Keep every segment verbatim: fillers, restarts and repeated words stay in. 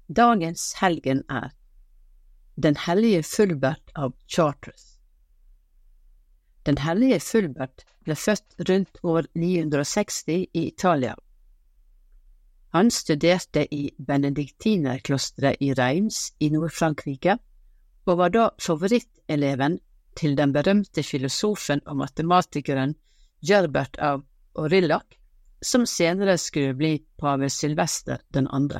Dagens helgen er Den hellige Fulbert av Chartres. Den hellige Fulbert ble født rundt år ni hundre seksti i Italia. Han studerte i benediktinerklosteret i Reims i Nord-Frankrike, og var da favoritteleven til den berømte filosofen og matematikeren Gerbert av Aurillac, som senere skulle bli pave Sylvester den andre.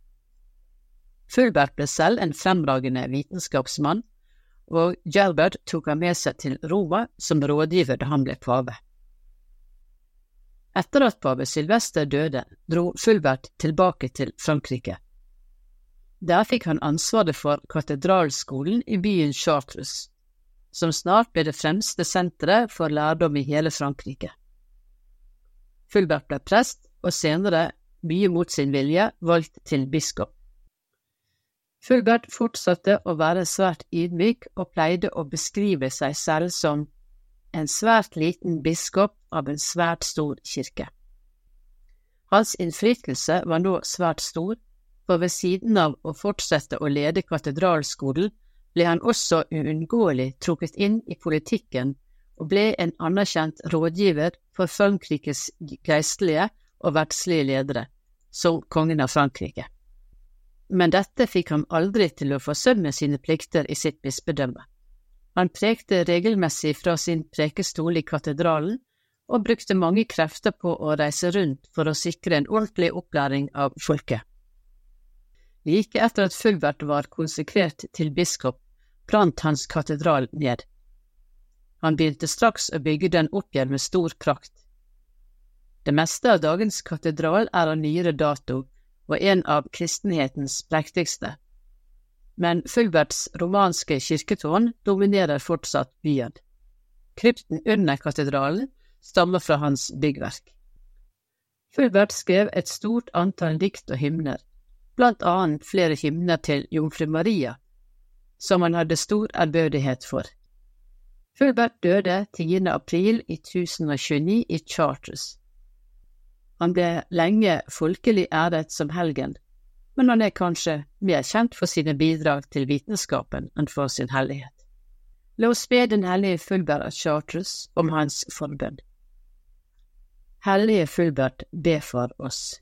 Fulbert ble selv en fremragende vitenskapsmann, og Gerbert tok han med seg til Roma som rådgiver da han ble pave. Etter at pave Sylvester døde, dro Fulbert tilbake til Frankrike. Der fikk han ansvaret for katedralskolen i byen Chartres, som snart ble det fremste senteret for lærdom i hele Frankrike. Fulbert ble prest, og senere, mye mot sin vilje, valgt til biskop. Fulbert fortsatte å være svært ydmyk og pleide å beskrive seg selv som en svært liten biskop av en svært stor kirke. Hans innflytelse var nå svært stor, for ved siden av å fortsette å lede katedralskolen ble han også uunngåelig trukket inn i politikken og ble en anerkjent rådgiver for Frankrikes geistlige og verdslige ledere, som kongen av Frankrike. Men dette fikk han aldri til å forsømme sine plikter i sitt bispedømme. Han prekte regelmessig fra sin prekestol i katedralen, og brukte mange krefter på å reise rundt for å sikre en ordentlig opplæring av folket. Like etter at Fulbert var konsekrert til biskop, brant hans katedral ned. Han begynte straks å bygge den opp igjen med stor prakt. Det meste av dagens katedral er av nyere dato, og en av kristenhetens prektigste. Men Fulberts romanske kirketårn dominerer fortsatt byen. Krypten under katedralen stammer fra hans byggverk. Fulbert skrev et stort antall dikt og hymner, blant annet flere hymner til Jomfru Maria, som han hadde stor ærbødighet for. Fulbert døde tiende april i tusen og tjueni i Chartres. Han ble lenge folkelig æret som helgen, men han er kanskje mer kjent for sine bidrag til vitenskapen enn for sin hellighet. La oss be den hellige Fulbert av Chartres om hans forbønn. Hellige Fulbert, be for oss.